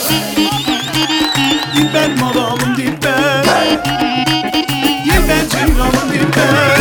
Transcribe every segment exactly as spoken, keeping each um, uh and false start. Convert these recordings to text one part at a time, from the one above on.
Dilber maralım dilber, dilber ceylanım dilber.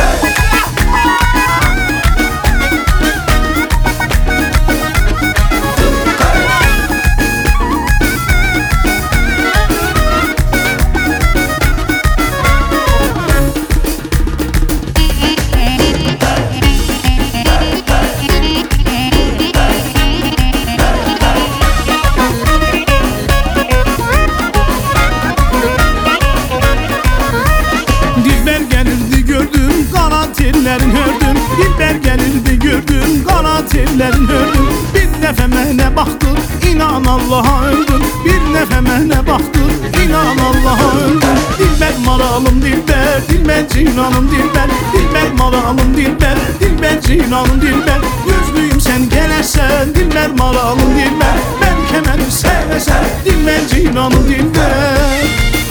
Tellerin hördüm, dilber gelirdi gördüm, qara tellerin hördüm. Bir dəfə mənə baxdın, inan Allaha öldüm. Bir dəfə mənə baxdın, inan Allaha öldüm. Dilber maralım dilber, dilber ceylanım dilber. Dilber maralım dilber, dilber ceylanım dilber. Gözlüyüm sen gelersen, dilber maralım dilber. Belki beni sevesen, dilber ceylanım dilber.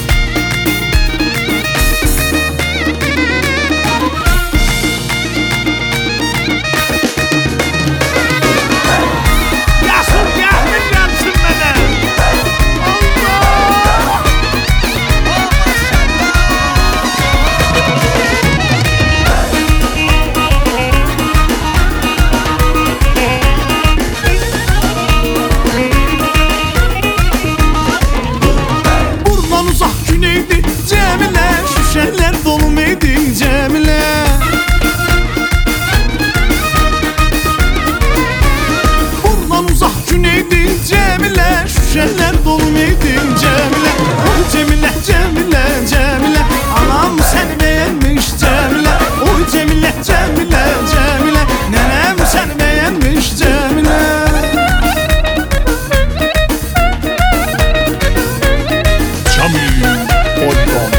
Şişeler dolu meydin Cemile. Oy Cemile, Cemile, Cemile. Anam seni beğenmiş Cemile. Oy Cemile, Cemile, Cemile. Nenem seni beğenmiş Cemile. Cemil Oydan.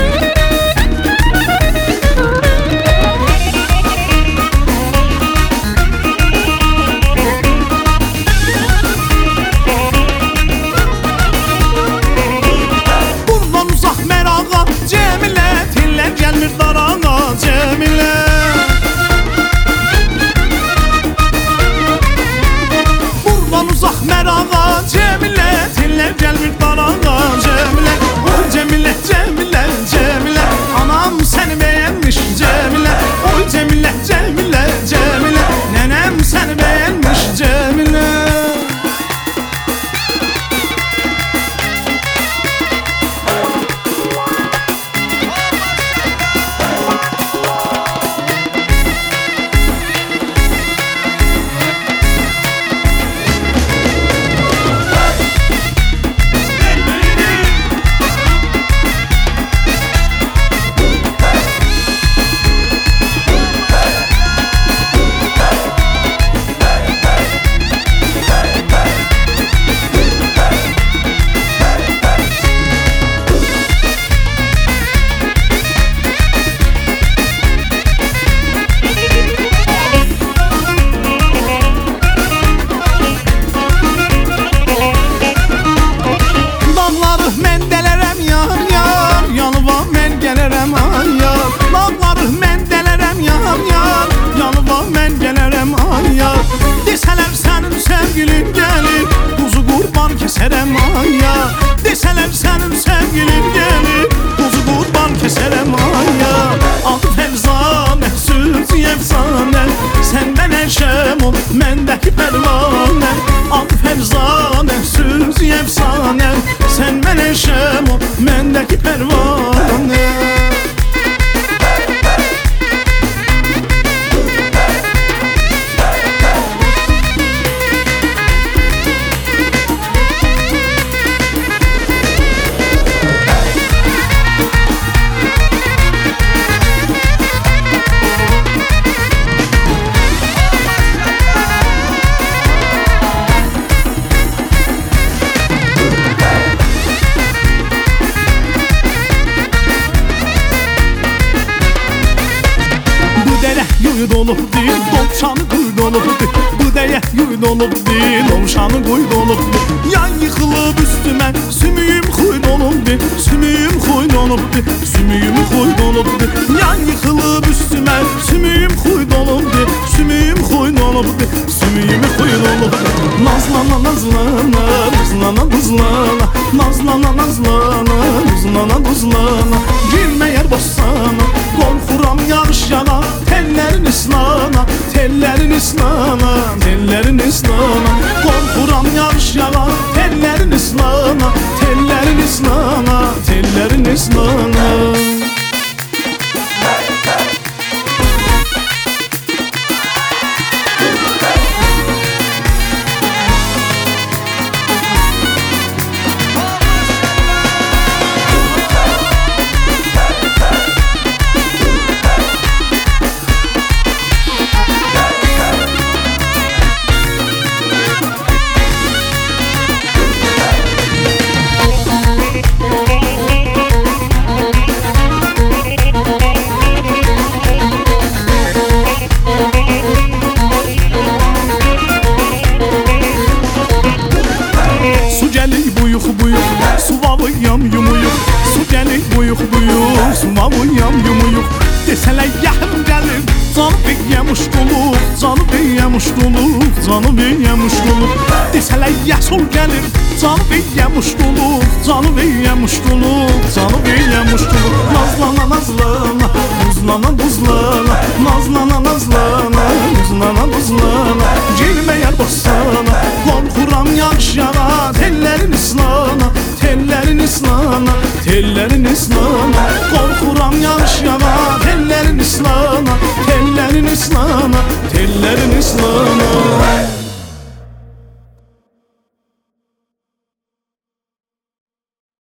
Keserem aya, deseler senin sevgilin gelir. Kuzu kurban keserem aya. Altı efsane, söz efsane. Senden eşem ol, mendeki pervane. Altı efsane, söz efsane. Senden eşem ol, mendeki pervane. Yuy dolup değil, dolçanı kuy dolup değil. Bu deye yuy dolup değil, dolçanı kuy dolup değil. Yan yıkılıp üstüme, sümüğüm kuy dolup değil. Sümüğüm kuy dolup değil, sümüğüm kuy dolup değil. Yan yıkılıp üstüme, sümüğüm kuy dolup değil. Sümüğüm kuy dolup değil, sümüğüm kuy dolup değil. Nazlana nazlana, nazlana nazlana. buzlana girme yer bostana. Qorxuram yağış yana tellərin islana, tellərin islana, tellərin islana. Qorxuram yağış yana tellərin islana, tellərin islana, tellərin islana. Suvavıyam yumuyuq, su gəlir buyuq buyuq. Suvavıyam yumuyuq, desələr yaxın gəlir. Canı beyyəmiş quluq, canı beyyəmiş quluq, canı beyyəmiş quluq. Desələr yasol gəlir, canı beyyəmiş quluq, canı beyyəmiş quluq, canı beyyəmiş quluq. Nazlana nazlana, buzlana buzlana, nazlana nazlana, buzlana buzlana. Girmə yer bostana, qorxuram yağış yana tellərin islana, tellərin islana, tellərin islana. Qorxuram yağış yana tellərin islana, tellərin islana, tellərin islana.